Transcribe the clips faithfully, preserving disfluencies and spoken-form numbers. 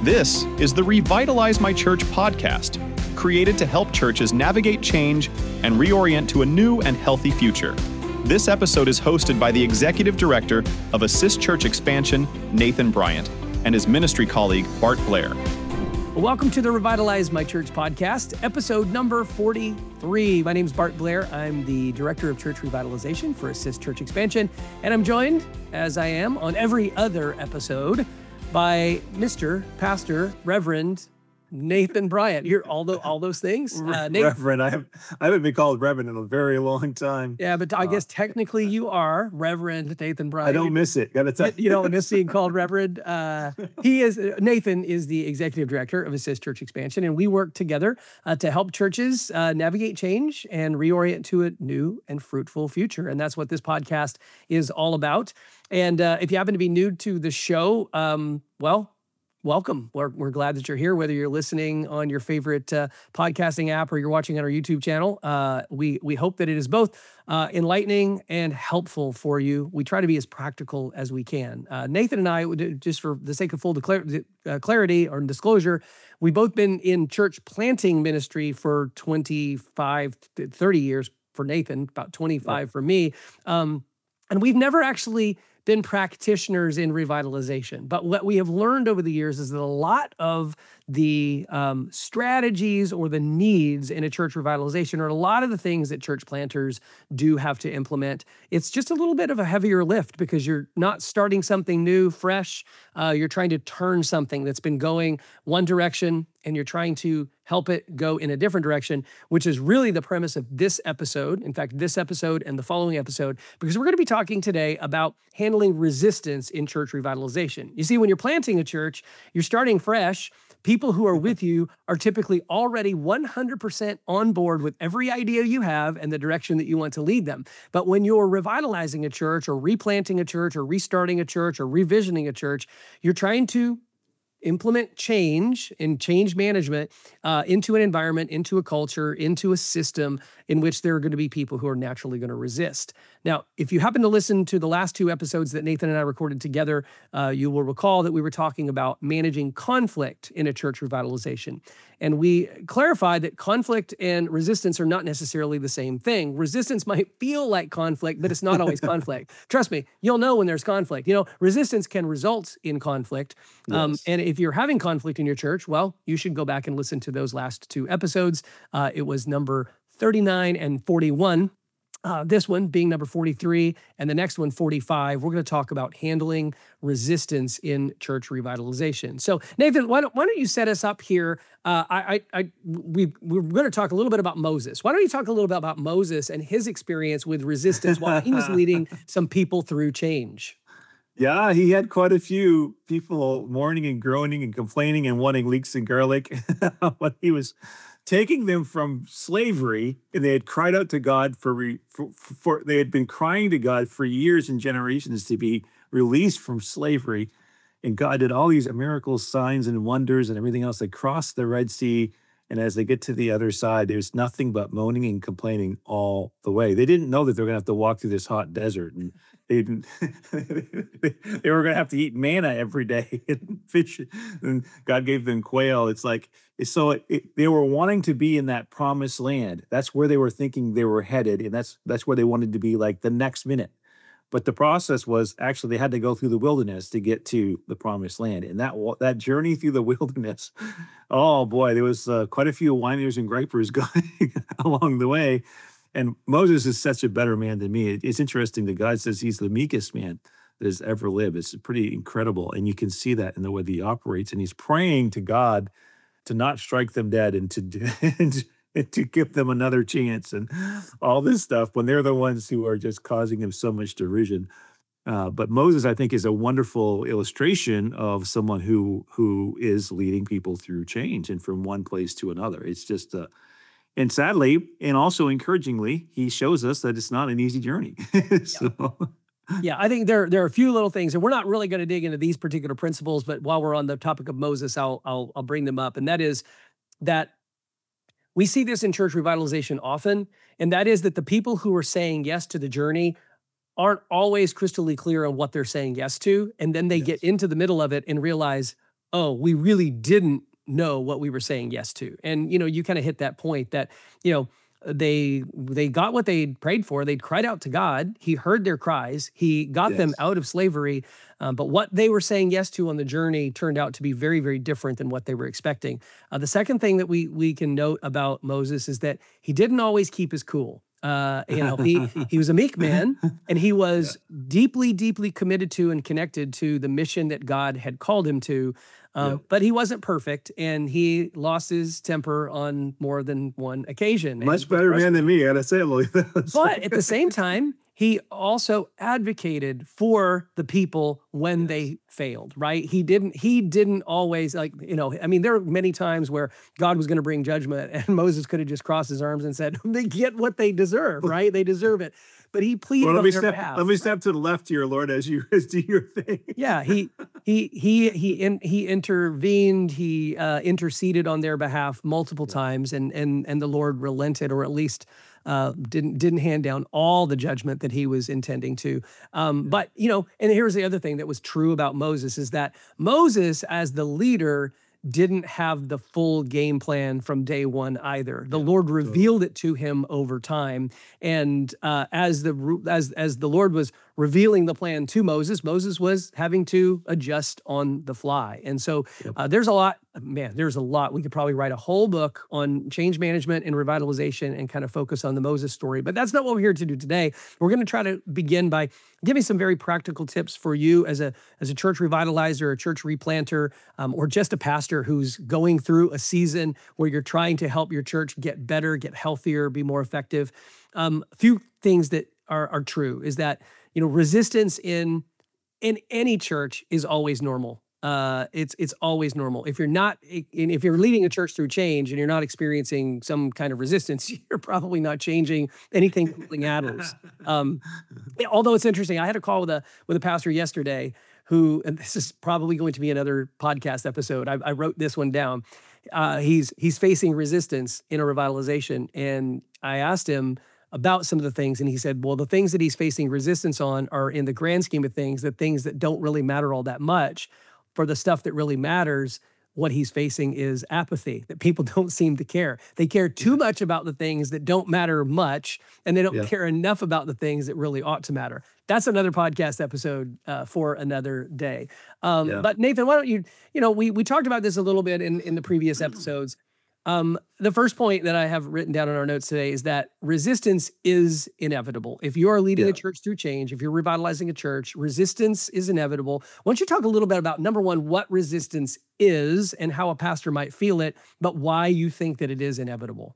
This is the Revitalize My Church podcast, created to help churches navigate change and reorient to a new and healthy future. This episode is hosted by the Executive Director of Assist Church Expansion, Nathan Bryant, and his ministry colleague, Bart Blair. Welcome to the Revitalize My Church podcast, episode number forty-three. My name is Bart Blair. I'm the Director of Church Revitalization for Assist Church Expansion, and I'm joined, as I am on every other episode, by Mister Pastor Reverend Nathan Bryant. You're all, the, all those things. Uh, Nathan, Reverend, I, have, I haven't been called Reverend in a very long time. Yeah, but I uh, guess technically you are Reverend Nathan Bryant. I don't miss it. Gotta tell you. You don't miss being called Reverend. Uh, he is Nathan is the Executive Director of Assist Church Expansion, and we work together uh, to help churches uh, navigate change and reorient to a new and fruitful future. And that's what this podcast is all about. And uh, if you happen to be new to the show, um, well, welcome. We're, we're glad that you're here, whether you're listening on your favorite uh, podcasting app or you're watching on our YouTube channel. Uh, we we hope that it is both uh, enlightening and helpful for you. We try to be as practical as we can. Uh, Nathan and I, just for the sake of full declar- uh, clarity or disclosure, we've both been in church planting ministry for twenty-five, thirty years for Nathan, about twenty-five for me. Um, and we've never actually been practitioners in revitalization. But what we have learned over the years is that a lot of the um, strategies or the needs in a church revitalization, or a lot of the things that church planters do have to implement, it's just a little bit of a heavier lift because you're not starting something new, fresh. Uh, you're trying to turn something that's been going one direction, and you're trying to help it go in a different direction, which is really the premise of this episode. In fact, this episode and the following episode, because we're going to be talking today about handling resistance in church revitalization. You see, when you're planting a church, you're starting fresh. People who are with you are typically already one hundred percent on board with every idea you have and the direction that you want to lead them. But when you're revitalizing a church or replanting a church or restarting a church or revisioning a church, you're trying to implement change and change management uh, into an environment, into a culture, into a system in which there are going to be people who are naturally going to resist. Now, if you happen to listen to the last two episodes that Nathan and I recorded together, uh, you will recall that we were talking about managing conflict in a church revitalization. And we clarified that conflict and resistance are not necessarily the same thing. Resistance might feel like conflict, but it's not always conflict. Trust me, you'll know when there's conflict. You know, resistance can result in conflict. Um, yes. And if you're having conflict in your church, well, you should go back and listen to those last two episodes. Uh, it was number thirty-nine and forty-one. Uh, this one being number forty-three, and the next one, forty-five. We're going to talk about handling resistance in church revitalization. So, Nathan, why don't, why don't you set us up here? Uh, I, I, I, we, we're going to talk a little bit about Moses. Why don't you talk a little bit about Moses and his experience with resistance while he was leading some people through change? Yeah, he had quite a few people mourning and groaning and complaining and wanting leeks and garlic when he was taking them from slavery, and they had cried out to God for, re, for, for they had been crying to God for years and generations to be released from slavery. And God did all these miracles, signs, and wonders and everything else. They crossed the Red Sea, and as they get to the other side, there's nothing but moaning and complaining all the way. They didn't know that they were going to have to walk through this hot desert, and they didn't. They were going to have to eat manna every day and fish, and God gave them quail. It's like so it, it, they were wanting to be in that promised land. That's where they were thinking they were headed, and that's that's where they wanted to be like the next minute. But the process was actually they had to go through the wilderness to get to the promised land. And that that journey through the wilderness, oh boy, there was uh, quite a few whiners and gripers going along the way. And Moses is such a better man than me. It, it's interesting that God says he's the meekest man that has ever lived. It's pretty incredible. And you can see that in the way that he operates. And he's praying to God to not strike them dead and to and to give them another chance and all this stuff when they're the ones who are just causing him so much derision. Uh, but Moses, I think, is a wonderful illustration of someone who who is leading people through change and from one place to another. It's just, uh, and sadly, and also encouragingly, he shows us that it's not an easy journey. so. Yeah. yeah, I think there there are a few little things, and we're not really going to dig into these particular principles. But while we're on the topic of Moses, I'll I'll, I'll bring them up, and that is that. We see this in church revitalization often, and that is that the people who are saying yes to the journey aren't always crystally clear on what they're saying yes to, and then they yes. get into the middle of it and realize, oh, we really didn't know what we were saying yes to. And, you know, you kind of hit that point that, you know, they they got what they prayed for. They cried out to God. He heard their cries. He got them Yes. out of slavery. Um, but what they were saying yes to on the journey turned out to be very, very different than what they were expecting. Uh, the second thing that we we can note about Moses is that he didn't always keep his cool. Uh, you know, he he was a meek man, and he Yeah. was deeply, deeply committed to and connected to the mission that God had called him to. Um, Yep. but he wasn't perfect, and he lost his temper on more than one occasion. And Much better man than me, I gotta say, Louis. That was but like- at the same time, he also advocated for the people when Yes. they failed, right? He didn't he didn't always, like, you know, I mean, there were many times where God was going to bring judgment and Moses could have just crossed his arms and said, they get what they deserve, right? They deserve it. But he pleaded Well, let on me their step. behalf. Let me step to the left here, Lord, as you as do your thing. Yeah, he he he he in, he intervened, he uh, interceded on their behalf multiple Yeah. times, and and and the Lord relented, or at least uh, didn't didn't hand down all the judgment that he was intending to. Um, Yeah. but you know, and here's the other thing that was true about Moses is that Moses, as the leader, didn't have the full game plan from day one either. The Yeah. Lord Totally. revealed it to him over time, and uh, as the ru- as as the Lord was revealing the plan to Moses, Moses was having to adjust on the fly. And so Yep. uh, there's a lot, man, there's a lot. We could probably write a whole book on change management and revitalization and kind of focus on the Moses story. But that's not what we're here to do today. We're going to try to begin by giving some very practical tips for you as a as a church revitalizer, a church replanter, um, or just a pastor who's going through a season where you're trying to help your church get better, get healthier, be more effective. Um, a few things that are, are true is that, you know, resistance in in any church is always normal. Uh, it's it's always normal. If you're not, and if you're leading a church through change and you're not experiencing some kind of resistance, you're probably not changing anything moving atoms. Um, yeah, although it's interesting, I had a call with a with a pastor yesterday who, and this is probably going to be another podcast episode. I, I wrote this one down. Uh, he's he's facing resistance in a revitalization, and I asked him about some of the things, and he said, well, the things that he's facing resistance on are, in the grand scheme of things, the things that don't really matter all that much. For the stuff that really matters, what he's facing is apathy, that people don't seem to care. They care too much about the things that don't matter much, and they don't Yeah. care enough about the things that really ought to matter. That's another podcast episode uh, for another day. Um, Yeah. But Nathan, why don't you, you know, we we talked about this a little bit in, in the previous episodes. Um, the first point that I have written down in our notes today is that resistance is inevitable. If you are leading Yeah. a church through change, if you're revitalizing a church, resistance is inevitable. Why don't you talk a little bit about, number one, what resistance is and how a pastor might feel it, but why you think that it is inevitable?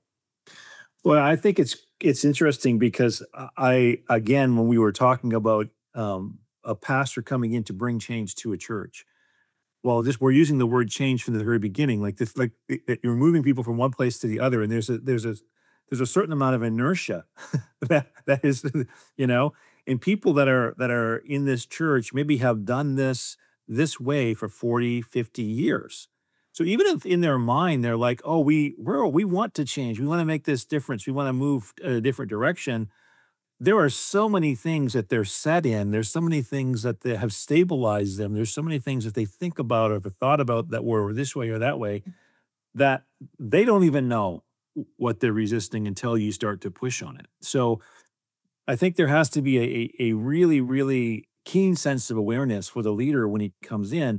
Well, I think it's it's interesting because I again, when we were talking about um, a pastor coming in to bring change to a church, well, just we're using the word change from the very beginning, like this, like it- it- you're moving people from one place to the other, and there's a there's a there's a certain amount of inertia that that is, you know, and people that are that are in this church maybe have done this this way for forty, fifty years. So even if in their mind they're like, oh, we we're, we want to change, we want to make this difference, we want to move in a different direction. There are so many things that they're set in. There's so many things that they have stabilized them. There's so many things that they think about or have thought about that were this way or that way that they don't even know what they're resisting until you start to push on it. So I think there has to be a, a, a really, really keen sense of awareness for the leader when he comes in.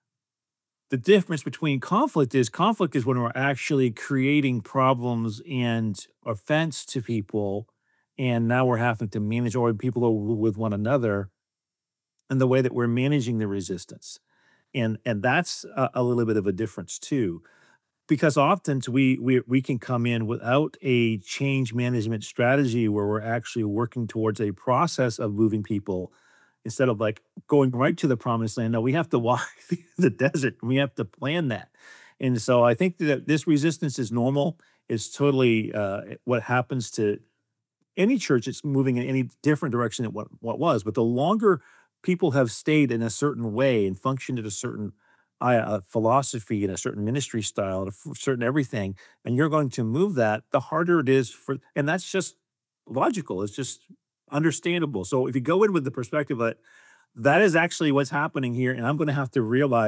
The difference between conflict is conflict is when we're actually creating problems and offense to people, and now we're having to manage or people over with one another, and the way that we're managing the resistance, and and that's a, a little bit of a difference too, because often we we we can come in without a change management strategy where we're actually working towards a process of moving people instead of like going right to the promised land. No, we have to walk through the desert. We have to plan that. And so I think that this resistance is normal. It's totally uh, what happens to any church that's moving in any different direction than what, what was. But the longer people have stayed in a certain way and functioned at a certain uh, philosophy and a certain ministry style and a f- certain everything, and you're going to move that, the harder it is for, and that's just logical. It's just understandable. So if you go in with the perspective that that is actually what's happening here, and I'm going to have to realize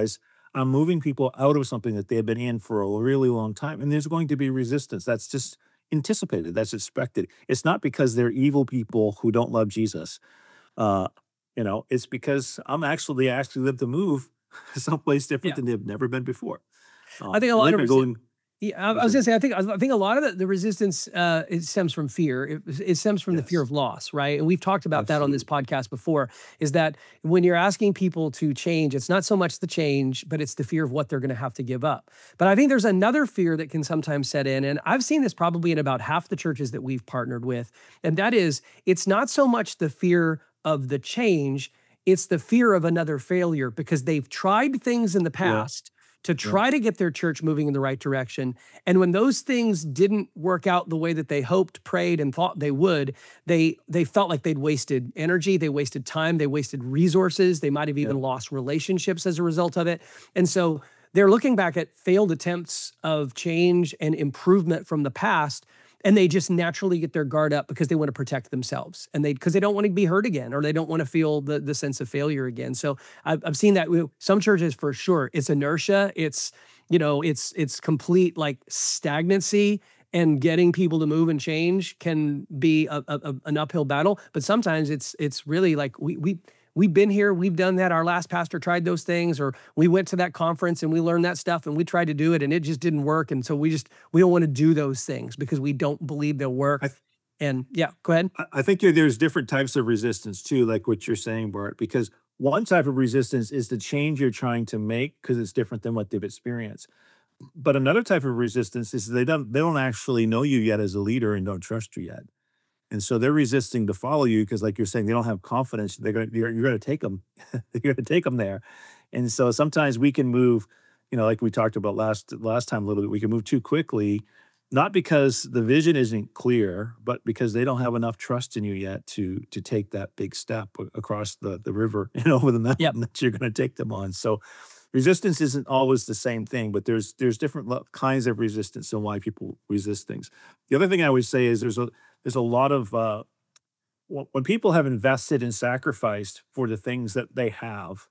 I'm moving people out of something that they've been in for a really long time, and there's going to be resistance. That's just anticipated. That's expected. It's not because they're evil people who don't love Jesus. Uh, you know, it's because I'm actually asking them to move someplace different Yeah. than they've never been before. I Um, think a and lot they've of been resi- going. Yeah, I, I Go was ahead. gonna say, I think I think a lot of the, the resistance uh, it stems from fear. It, it stems from the fear Yes, of loss, right? And we've talked about that on this absolutely. podcast before. Is that when you're asking people to change, it's not so much the change, but it's the fear of what they're going to have to give up. But I think there's another fear that can sometimes set in, and I've seen this probably in about half the churches that we've partnered with, and that is, it's not so much the fear of the change, it's the fear of another failure because they've tried things in the Yeah, past to yeah, try to get their church moving in the right direction. And when those things didn't work out the way that they hoped, prayed, and thought they would, they they felt like they'd wasted energy, they wasted time, they wasted resources, they might have yeah. even lost relationships as a result of it. And so they're looking back at failed attempts of change and improvement from the past, and they just naturally get their guard up because they want to protect themselves, and they because they don't want to be hurt again, or they don't want to feel the the sense of failure again. So I've, I've seen that with some churches for sure. It's inertia. It's you know it's it's complete like stagnancy, and getting people to move and change can be a, a, a- an uphill battle. But sometimes it's it's really like we we. We've been here, we've done that. Our last pastor tried those things, or we went to that conference and we learned that stuff and we tried to do it and it just didn't work. And so we just, we don't want to do those things because we don't believe they'll work. I And yeah, go ahead. I I think there- there's different types of resistance too, like what you're saying, Bart, because one type of resistance is the change you're trying to make because it's different than what they've experienced. But another type of resistance is they don't they don't actually know you yet as a leader and don't trust you yet. And so they're resisting to follow you because, like you're saying, they don't have confidence. They're gonna you're, you're gonna take them. You're gonna take them there. And so sometimes we can move, you know, like we talked about last last time a little bit. We can move too quickly, not because the vision isn't clear, but because they don't have enough trust in you yet to to take that big step a- across the the river, you know, over the Yep. mountain that you're going to take them on. So resistance isn't always the same thing, but there's there's different lo- kinds of resistance and why people resist things. The other thing I would say is there's a there's a lot of uh, wh- when people have invested and sacrificed for the things that they have,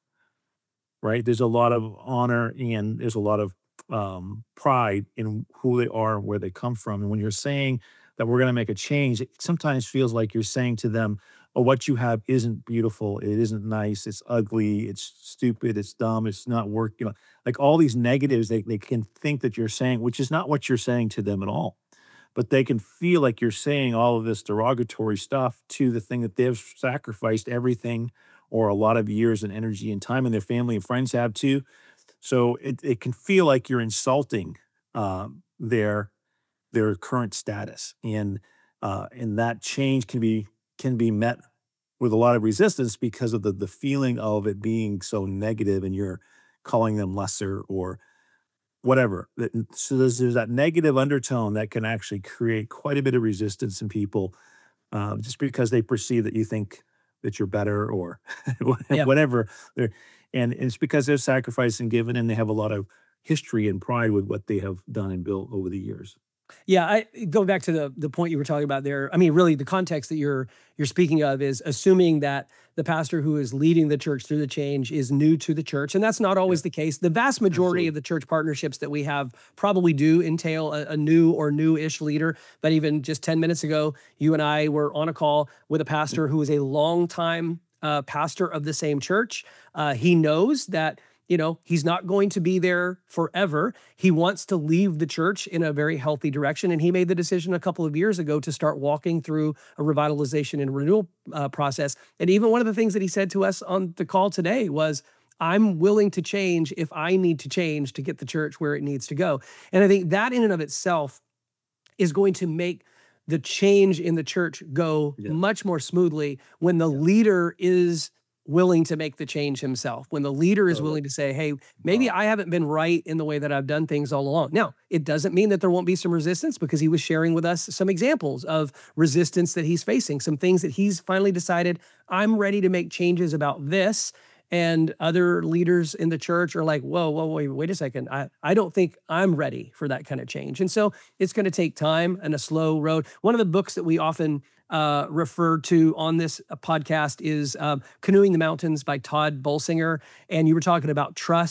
right? There's a lot of honor and there's a lot of um, pride in who they are and where they come from. And when you're saying that we're going to make a change, it sometimes feels like you're saying to them, "Oh, what you have isn't beautiful. It isn't nice. It's ugly. It's stupid. It's dumb. It's not work." You know, like all these negatives they, they can think that you're saying, which is not what you're saying to them at all. But they can feel like you're saying all of this derogatory stuff to the thing that they've sacrificed everything or a lot of years and energy and time, and their family and friends have too. So it, it can feel like you're insulting um, their their current status, and uh, and that change can be can be met with a lot of resistance because of the the feeling of it being so negative, and you're calling them lesser or whatever. That- So there's, there's that negative undertone that can actually create quite a bit of resistance in people, uh, just because they perceive that you think that you're better or Yeah. whatever. They're, and it's because they're sacrificed and given, and they have a lot of history and pride with what they have done and built over the years. Yeah, I go back to the the point you were talking about there. I mean, really, the context that you're you're speaking of is assuming that the pastor who is leading the church through the change is new to the church, and that's not Yeah, always the case. The vast majority of absolutely. the church partnerships that we have probably do entail a, a new or new-ish leader. But even just ten minutes ago, you and I were on a call with a pastor who is a longtime uh, pastor of the same church. Uh, he knows that you know, he's not going to be there forever. He wants to leave the church in a very healthy direction. And he made the decision a couple of years ago to start walking through a revitalization and renewal uh, process. And even one of the things that he said to us on the call today was, I'm willing to change if I need to change to get the church where it needs to go. And I think that in and of itself is going to make the change in the church go Yeah, much more smoothly when the yeah, leader is willing to make the change himself, when the leader is totally. willing to say, hey, maybe Uh, I haven't been right in the way that I've done things all along. Now, it doesn't mean that there won't be some resistance, because he was sharing with us some examples of resistance that he's facing, some things that he's finally decided, I'm ready to make changes about this. And other leaders in the church are like, whoa, whoa, wait, wait a second. I, I don't think I'm ready for that kind of change. And so it's going to take time and a slow road. One of the books that we often uh, refer to on this uh, podcast is um, Canoeing the Mountains by Todd Bolsinger. And you were talking about trust.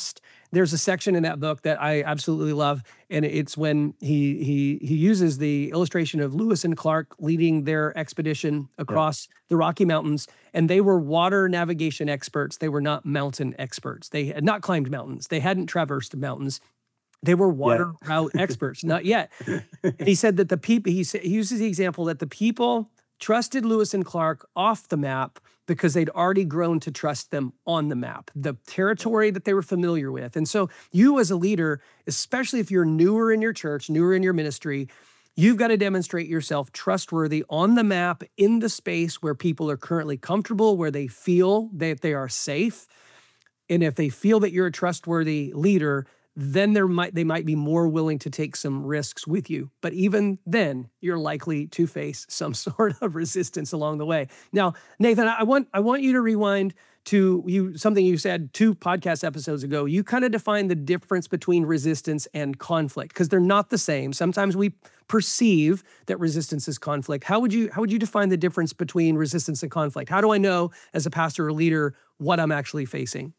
There's a section in that book that I absolutely love, and it's when he he he uses the illustration of Lewis and Clark leading their expedition across the Rocky Mountains, and they were water navigation experts. They were not mountain experts. They had not climbed mountains. They hadn't traversed mountains. They were water Yeah. route experts, not yet. And he said that the people, he, sa- he uses the example that the people trusted Lewis and Clark off the map because they'd already grown to trust them on the map, the territory that they were familiar with. And so you as a leader, especially if you're newer in your church, newer in your ministry, you've got to demonstrate yourself trustworthy on the map in the space where people are currently comfortable, where they feel that they are safe. And if they feel that you're a trustworthy leader, then there might they might be more willing to take some risks with you. But even then, you're likely to face some sort of resistance along the way. Now, Nathan, I want I want you to rewind to you something you said two podcast episodes ago. You kind of defined the difference between resistance and conflict because they're not the same. Sometimes we perceive that resistance is conflict. How would you how would you define the difference between resistance and conflict? How do I know as a pastor or leader what I'm actually facing?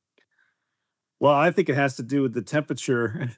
Well, I think it has to do with the temperature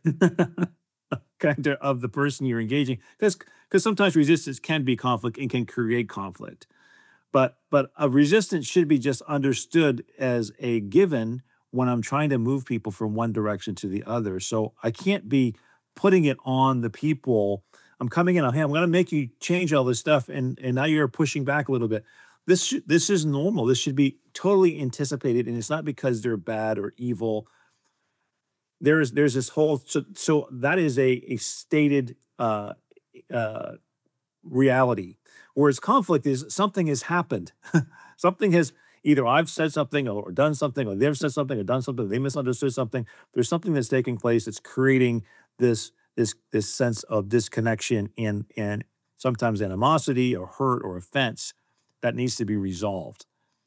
kind of of the person you're engaging, because because sometimes resistance can be conflict and can create conflict, but but a resistance should be just understood as a given when I'm trying to move people from one direction to the other. So I can't be putting it on the people. I'm coming in on, hey, I'm going to make you change all this stuff, and and now you're pushing back a little bit. This should, this is normal. This should be totally anticipated, and it's not because they're bad or evil. There's there's this whole so, so that is a a stated uh, uh, reality, whereas conflict is something has happened, something has either I've said something or done something, or they've said something or done something, they misunderstood something. There's something that's taking place that's creating this this this sense of disconnection and and sometimes animosity or hurt or offense that needs to be resolved.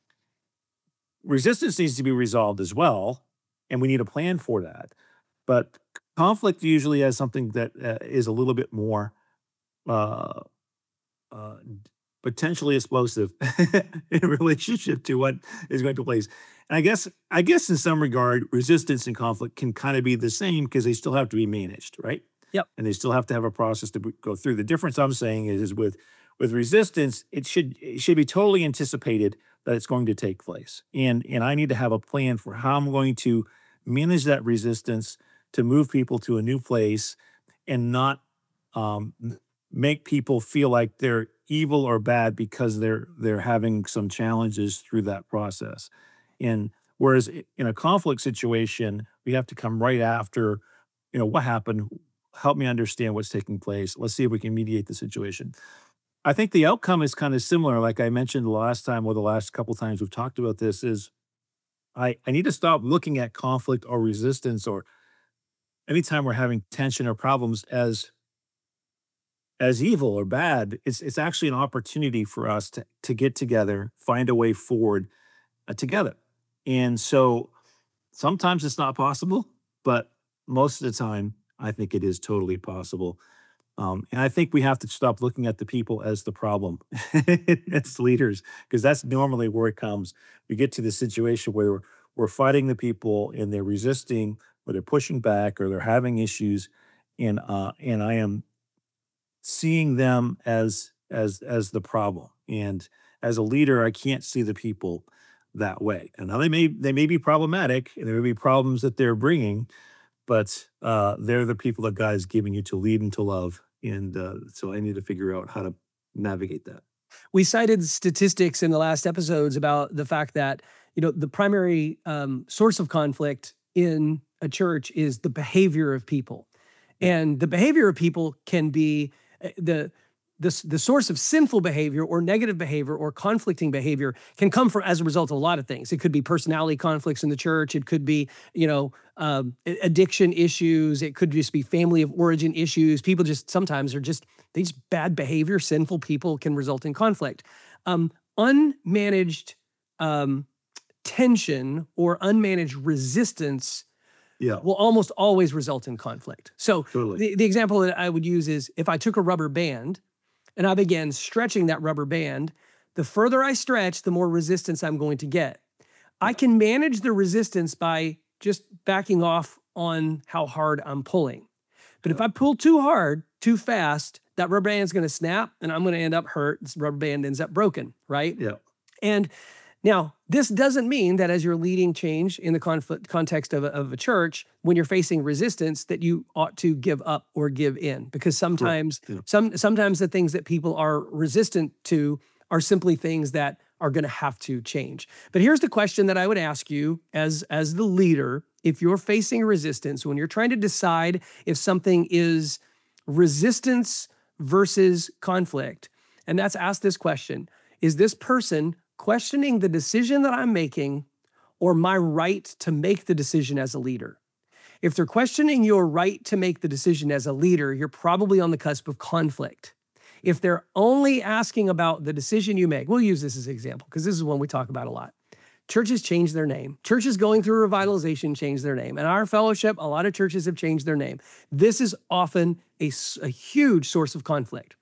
Resistance needs to be resolved as well, and we need a plan for that. But conflict usually has something that uh, is a little bit more uh, uh, potentially explosive in relationship to what is going to take place. And I guess, I guess in some regard, resistance and conflict can kind of be the same because they still have to be managed, right? Yep. And they still have to have a process to b- go through. The difference I'm saying is, is with with resistance, it should it should be totally anticipated that it's going to take place, and and I need to have a plan for how I'm going to manage that resistance to move people to a new place and not um, m- make people feel like they're evil or bad because they're they're having some challenges through that process. And whereas i- in a conflict situation, we have to come right after, you know, what happened. Help me understand what's taking place. Let's see if we can mediate the situation. I think the outcome is kind of similar. Like I mentioned the last time or the last couple times we've talked about this is I, I need to stop looking at conflict or resistance or anytime we're having tension or problems as as evil or bad. It's it's actually an opportunity for us to to get together, find a way forward uh, together. And so sometimes it's not possible, but most of the time I think it is totally possible. Um, and I think we have to stop looking at the people as the problem as leaders, because that's normally where it comes. We get to the situation where we're, we're fighting the people and they're resisting, or they're pushing back, or they're having issues, and uh, and I am seeing them as as as the problem. And as a leader, I can't see the people that way. And now they may they may be problematic, and there may be problems that they're bringing, but uh, they're the people that God is giving you to lead and to love. And uh, so I need to figure out how to navigate that. We cited statistics in the last episodes about the fact that, you know, the primary um, source of conflict in a church is the behavior of people. And the behavior of people can be uh, the the, s- the source of sinful behavior or negative behavior or conflicting behavior can come from as a result of a lot of things. It could be personality conflicts in the church. It could be, you know, um, a- addiction issues. It could just be family of origin issues. People just sometimes are just, they just bad behavior, sinful people can result in conflict. Um, unmanaged um, tension or unmanaged resistance Yeah, will almost always result in conflict. So totally. the, the example that I would use is if I took a rubber band and I began stretching that rubber band, the further I stretch, the more resistance I'm going to get. I can manage the resistance by just backing off on how hard I'm pulling. But if I pull too hard, too fast, that rubber band's going to snap and I'm going to end up hurt. This rubber band ends up broken, right? Yeah. And now, this doesn't mean that as you're leading change in the conflict context of a, of a church, when you're facing resistance, that you ought to give up or give in, because sometimes, Yeah. some sometimes the things that people are resistant to are simply things that are going to have to change. But here's the question that I would ask you as as the leader: if you're facing resistance, when you're trying to decide if something is resistance versus conflict, and that's ask this question: is this person questioning the decision that I'm making or my right to make the decision as a leader? If they're questioning your right to make the decision as a leader, you're probably on the cusp of conflict. If they're only asking about the decision you make, we'll use this as an example because this is one we talk about a lot. Churches change their name. Churches going through revitalization change their name. And our fellowship, a lot of churches have changed their name. This is often a, a huge source of conflict.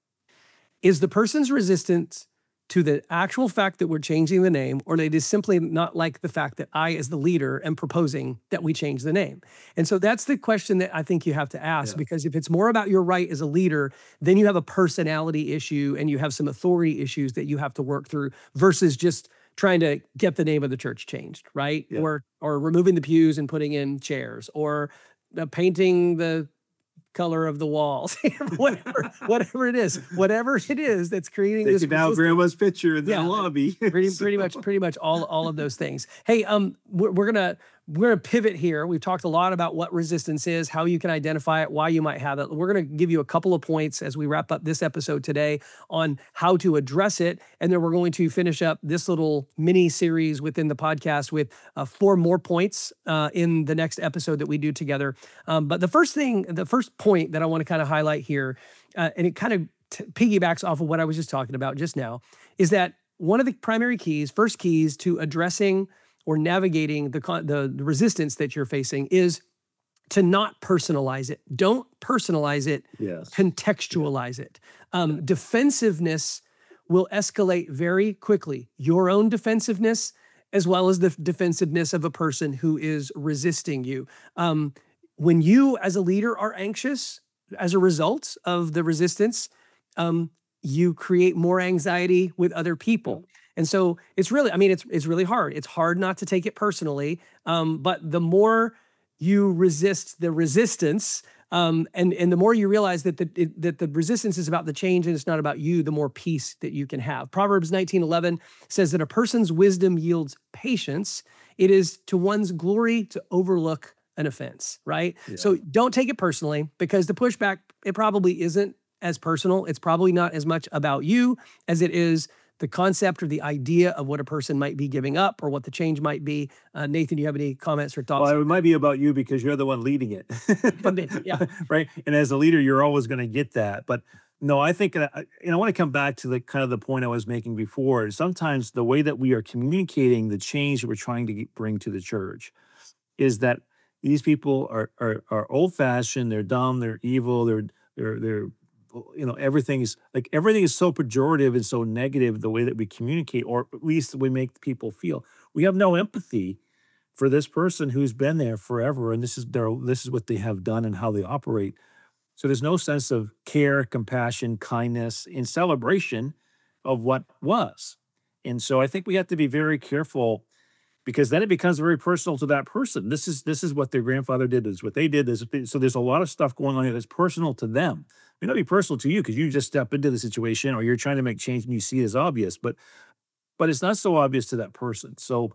Is the person's resistance to the actual fact that we're changing the name, or they just simply not like the fact that I, as the leader, am proposing that we change the name? And so that's the question that I think you have to ask, Yeah. because if it's more about your right as a leader, then you have a personality issue and you have some authority issues that you have to work through versus just trying to get the name of the church changed, right? Yeah. Or or removing the pews and putting in chairs, or uh, painting the color of the walls, whatever, whatever it is, whatever it is that's creating this. Taking down resistance. grandma's picture in the Yeah. lobby. pretty pretty much pretty much all all of those things. Hey, um, we're, we're gonna we're gonna pivot here. We've talked a lot about what resistance is, how you can identify it, why you might have it. We're gonna give you a couple of points as we wrap up this episode today on how to address it, and then we're going to finish up this little mini series within the podcast with uh, four more points uh, in the next episode that we do together. Um, but the first thing, the first point that I want to kind of highlight here, uh, and it kind of t- piggybacks off of what I was just talking about just now, is that one of the primary keys, first keys to addressing or navigating the, con- the the resistance that you're facing is to not personalize it. Don't personalize it, Yes. contextualize it. Um, defensiveness will escalate very quickly. Your own defensiveness, as well as the defensiveness of a person who is resisting you. Um, when you, as a leader, are anxious as a result of the resistance, um, you create more anxiety with other people. And so it's really, I mean, it's it's really hard. It's hard not to take it personally. Um, but the more you resist the resistance, um, and, and the more you realize that the, it, that the resistance is about the change and it's not about you, the more peace that you can have. Proverbs nineteen eleven says that a person's wisdom yields patience. It is to one's glory to overlook an offense, right? Yeah. So don't take it personally, because the pushback, it probably isn't as personal. It's probably not as much about you as it is the concept or the idea of what a person might be giving up or what the change might be. Uh, Nathan, do you have any comments or thoughts? Well, it might be about you because you're the one leading it. Yeah. Right. And as a leader, you're always going to get that. But no, I think, that- and I want to come back to the kind of the point I was making before. Sometimes the way that we are communicating the change that we're trying to get- bring to the church is that these people are are, are old fashioned. They're dumb. They're evil. They're they're they're you know everything is like everything is so pejorative and so negative the way that we communicate, or at least we make people feel. We have no empathy for this person who's been there forever, and this is their this is what they have done and how they operate. So there's no sense of care, compassion, kindness, and celebration of what was. And so I think we have to be very careful, because then it becomes very personal to that person. This is this is what their grandfather did. This is what they did. This is, so there's a lot of stuff going on here that's personal to them. It may not be personal to you because you just step into the situation or you're trying to make change and you see it as obvious, but but it's not so obvious to that person. So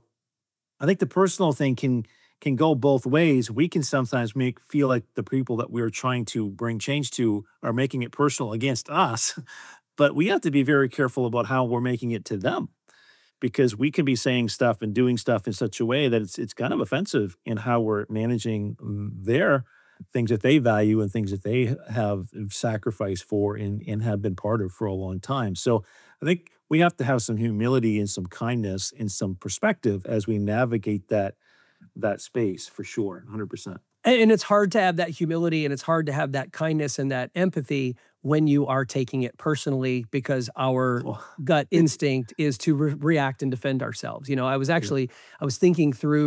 I think the personal thing can can go both ways. We can sometimes make feel like the people that we're trying to bring change to are making it personal against us, but we have to be very careful about how we're making it to them, because we can be saying stuff and doing stuff in such a way that it's it's kind of offensive in how we're managing their things that they value and things that they have sacrificed for and, and have been part of for a long time. So I think we have to have some humility and some kindness and some perspective as we navigate that that space, for sure, one hundred percent. And, and it's hard to have that humility and it's hard to have that kindness and that empathy when you are taking it personally, because our Well, gut instinct is to re- react and defend ourselves. You know, I was actually, I was thinking through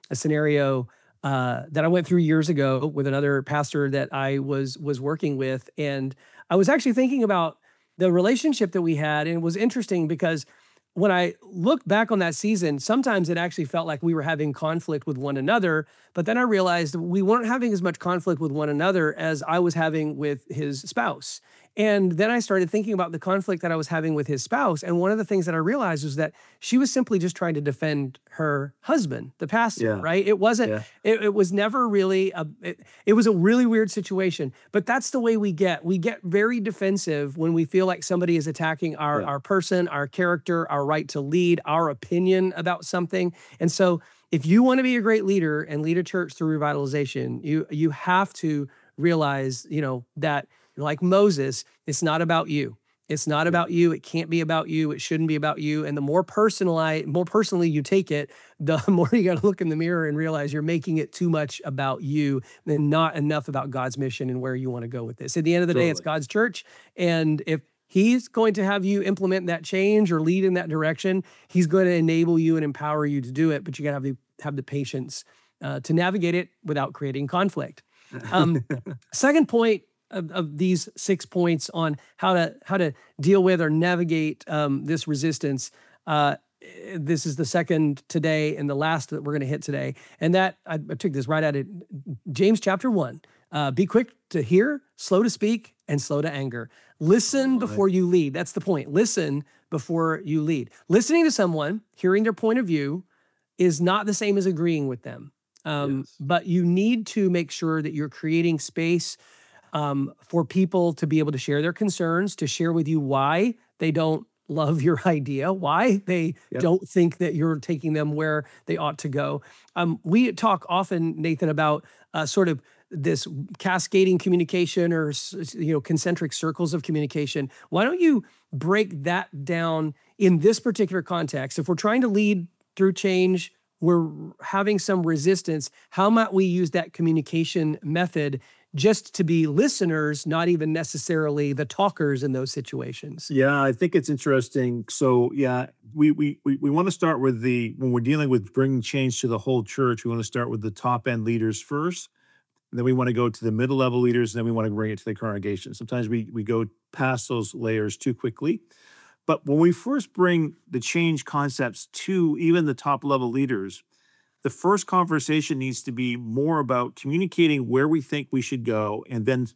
a scenario uh, that I went through years ago with another pastor that I was was working with, and I was actually thinking about the relationship that we had, and it was interesting because when I look back on that season, sometimes it actually felt like we were having conflict with one another. But then I realized we weren't having as much conflict with one another as I was having with his spouse. And then I started thinking about the conflict that I was having with his spouse. And one of the things that I realized was that she was simply just trying to defend her husband, the pastor, Yeah. right? It wasn't, Yeah. it, it was never really, a, it, it was a really weird situation. But that's the way we get. We get very defensive when we feel like somebody is attacking our, Yeah. our person, our character, our right to lead, our opinion about something. And so if you want to be a great leader and lead a church through revitalization, you you have to realize, you know, that like Moses, it's not about you. It's not Yeah. about you. It can't be about you. It shouldn't be about you. And the more personalized, more personally you take it, the more you got to look in the mirror and realize you're making it too much about you and not enough about God's mission and where you want to go with this. At the end of the day, it's Totally. God's church. And if He's going to have you implement that change or lead in that direction, He's going to enable you and empower you to do it. But you got to have the, have the patience uh, to navigate it without creating conflict. Um, second point of, of these six points on how to how to deal with or navigate um, this resistance. Uh, this is the second today and the last that we're going to hit today. And that I, I took this right out of James chapter one. Uh, be quick to hear, slow to speak, and slow to anger. Listen Right. before you lead. That's the point. Listen before you lead. Listening to someone, hearing their point of view, is not the same as agreeing with them. Um, Yes. but you need to make sure that you're creating space um, for people to be able to share their concerns, to share with you why they don't love your idea, why they Yep. don't think that you're taking them where they ought to go. Um, we talk often, Nathan, about uh, sort of this cascading communication or s- you know concentric circles of communication. Why don't you break that down in this particular context? If we're trying to lead through change, we're having some resistance, how might we use that communication method just to be listeners, not even necessarily the talkers in those situations? Yeah, I think it's interesting. So yeah, we we we, we want to start with the when we're dealing with bringing change to the whole church, we want to start with the top end leaders first. And then we want to go to the middle level leaders, and then we want to bring it to the congregation. Sometimes we we go past those layers too quickly. But when we first bring the change concepts to even the top level leaders, the first conversation needs to be more about communicating where we think we should go and then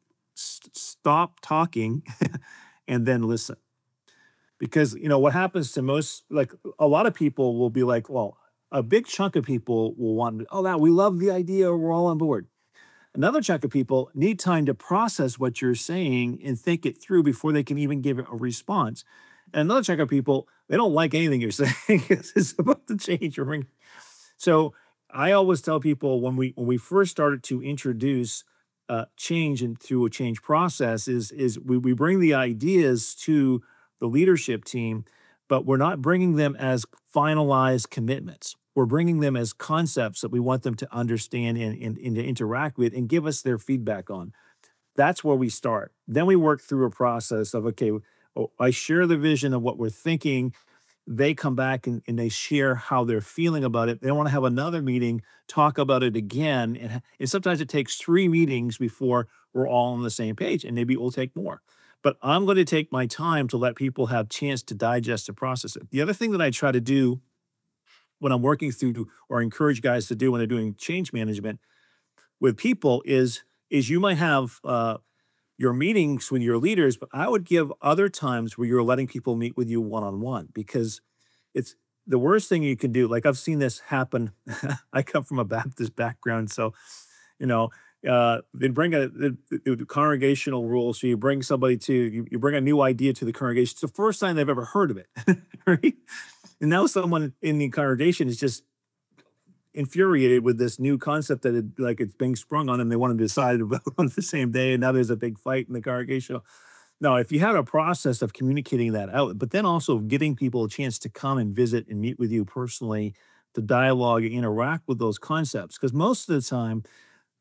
s- stop talking and then listen. Because, you know, what happens to most, like a lot of people will be like, well, a big chunk of people will want, oh, that we love the idea, we're all on board. Another chunk of people need time to process what you're saying and think it through before they can even give it a response. And another chunk of people, they don't like anything you're saying. It's about to change your ring. So I always tell people when we when we first started to introduce uh, change into a change process is is we, we bring the ideas to the leadership team, but we're not bringing them as finalized commitments. We're bringing them as concepts that we want them to understand and, and, and to interact with and give us their feedback on. That's where we start. Then we work through a process of, okay, oh, I share the vision of what we're thinking. They come back and, and they share how they're feeling about it. They want to have another meeting, talk about it again. And, and sometimes it takes three meetings before we're all on the same page, and maybe it will take more. But I'm going to take my time to let people have chance to digest and process it. The other thing that I try to do when I'm working through or encourage guys to do when they're doing change management with people is is you might have uh, your meetings with your leaders, but I would give other times where you're letting people meet with you one on one because it's the worst thing you can do. Like I've seen this happen. I come from a Baptist background, so you know uh, they bring a the, the, the congregational rule. So you bring somebody to you, you bring a new idea to the congregation. It's the first time they've ever heard of it, right? And now someone in the congregation is just infuriated with this new concept that it, like it's being sprung on them. They want to decide about on the same day, and now there's a big fight in the congregation. Now, if you had a process of communicating that out, but then also getting people a chance to come and visit and meet with you personally, to dialogue and interact with those concepts, because most of the time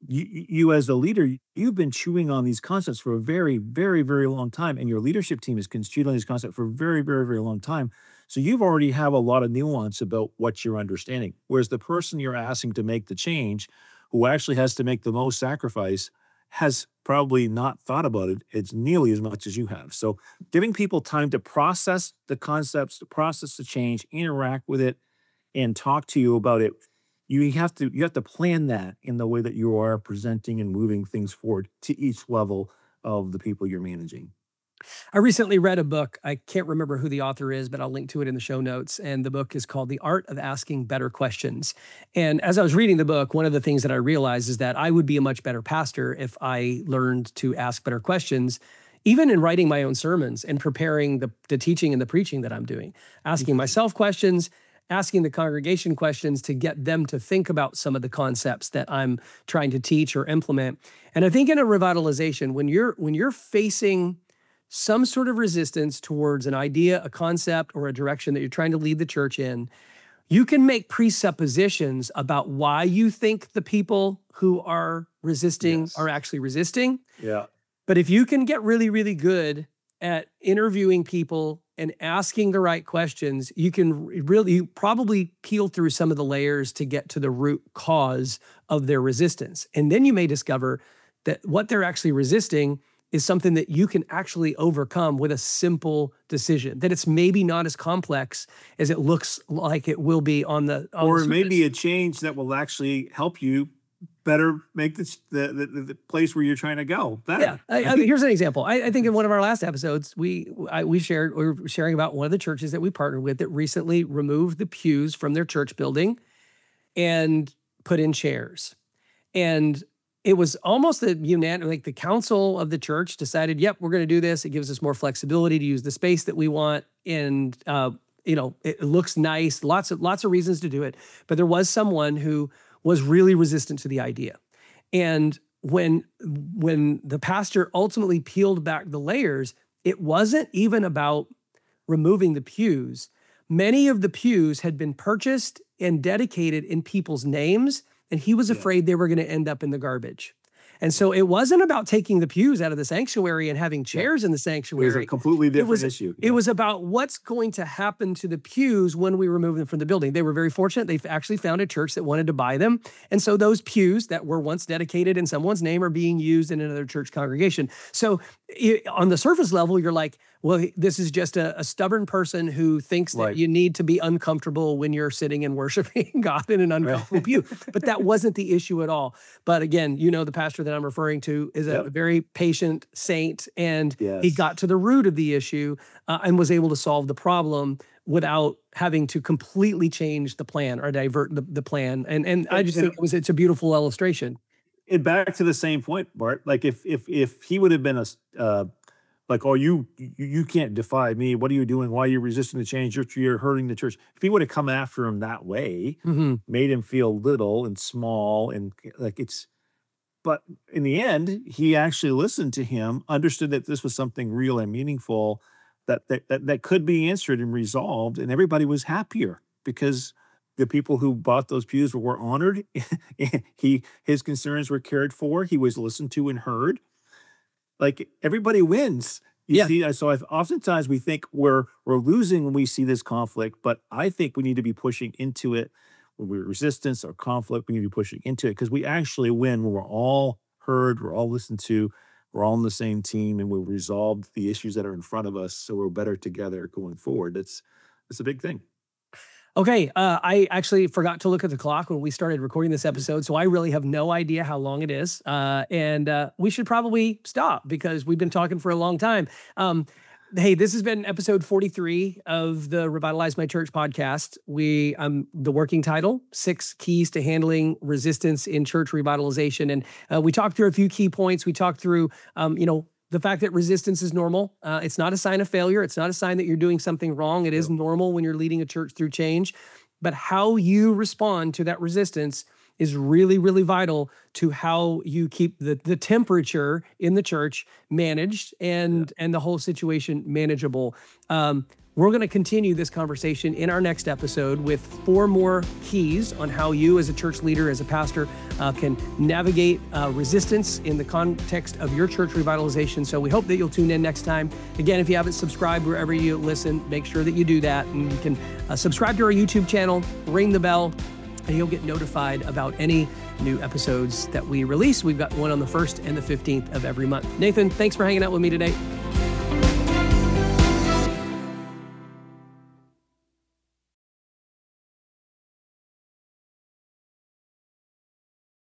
you, you as a leader, you've been chewing on these concepts for a very, very, very long time, and your leadership team has been chewing on these concepts for a very, very, very long time. So you've already have a lot of nuance about what you're understanding. Whereas the person you're asking to make the change, who actually has to make the most sacrifice, has probably not thought about it as nearly as much as you have. So giving people time to process the concepts, to process the change, interact with it, and talk to you about it. You have to you have to plan that in the way that you are presenting and moving things forward to each level of the people you're managing. I recently read a book. I can't remember who the author is, but I'll link to it in the show notes. And the book is called The Art of Asking Better Questions. And as I was reading the book, one of the things that I realized is that I would be a much better pastor if I learned to ask better questions, even in writing my own sermons and preparing the, the teaching and the preaching that I'm doing, asking myself questions, asking the congregation questions to get them to think about some of the concepts that I'm trying to teach or implement. And I think in a revitalization, when you're when you're facing some sort of resistance towards an idea, a concept, or a direction that you're trying to lead the church in, you can make presuppositions about why you think the people who are resisting Yes. are actually resisting. Yeah. But if you can get really, really good at interviewing people and asking the right questions, you can really you probably peel through some of the layers to get to the root cause of their resistance. And then you may discover that what they're actually resisting is something that you can actually overcome with a simple decision, that it's maybe not as complex as it looks like it will be on the on Or the maybe surface. a change that will actually help you better make this, the, the the place where you're trying to go better. Yeah, I, I, here's an example. I, I think in one of our last episodes, we I, we shared we were sharing about one of the churches that we partnered with that recently removed the pews from their church building and put in chairs. And it was almost the unanimous, like the council of the church decided, yep, we're going to do this. It gives us more flexibility to use the space that we want, and uh, you know, it looks nice. Lots of lots of reasons to do it. But there was someone who was really resistant to the idea. And when when the pastor ultimately peeled back the layers, it wasn't even about removing the pews. Many of the pews had been purchased and dedicated in people's names, and he was Yeah. afraid they were going to end up in the garbage. And so it wasn't about taking the pews out of the sanctuary and having chairs in the It was sanctuary. a completely different was- issue. It was about what's going to happen to the pews when we remove them from the building. They were very fortunate. They actually found a church that wanted to buy them. And so those pews that were once dedicated in someone's name are being used in another church congregation. So it, on the surface level, you're like, well, this is just a, a stubborn person who thinks that Right. you need to be uncomfortable when you're sitting and worshiping God in an uncomfortable pew. But that wasn't the issue at all. But again, you know, the pastor that I'm referring to is a Yep. very patient saint, and he Yes. got to the root of the issue uh, and was able to solve the problem without having to completely change the plan or divert the, the plan. And and I And- just and- think it was it's a beautiful illustration. And back to the same point, Bart. Like if if if he would have been a s- uh, like, oh, you you you can't defy me. What are you doing? Why are you resisting the change? You're, you're hurting the church. If he would have come after him that way, Mhm. made him feel little and small and like it's. But in the end, he actually listened to him, understood that this was something real and meaningful, that that that, that could be answered and resolved, and everybody was happier because the people who bought those pews were, were honored. he his concerns were cared for. He was listened to and heard. Like everybody wins. You Yeah. see, so I've, oftentimes we think we're we're losing when we see this conflict, but I think we need to be pushing into it when we're resistance or conflict. We need to be pushing into it because we actually win when we're all heard, we're all listened to, we're all on the same team, and we've resolved the issues that are in front of us, so we're better together going forward. That's that's a big thing. Okay, uh, I actually forgot to look at the clock when we started recording this episode, so I really have no idea how long it is. Uh, and uh, we should probably stop because we've been talking for a long time. Um, hey, this has been episode forty-three of the Revitalize My Church podcast. We, um, the working title, Six Keys to Handling Resistance in Church Revitalization. And uh, we talked through a few key points. We talked through, um, you know, the fact that resistance is normal. Uh, it's not a sign of failure. It's not a sign that you're doing something wrong. It is normal when you're leading a church through change. But how you respond to that resistance is really, really vital to how you keep the, the temperature in the church managed and, yeah. and the whole situation manageable. Um, We're going to continue this conversation in our next episode with four more keys on how you as a church leader, as a pastor, uh, can navigate uh, resistance in the context of your church revitalization. So we hope that you'll tune in next time. Again, if you haven't subscribed wherever you listen, make sure that you do that. And you can uh, subscribe to our YouTube channel, ring the bell, and you'll get notified about any new episodes that we release. We've got one on the first and the fifteenth of every month. Nathan, thanks for hanging out with me today.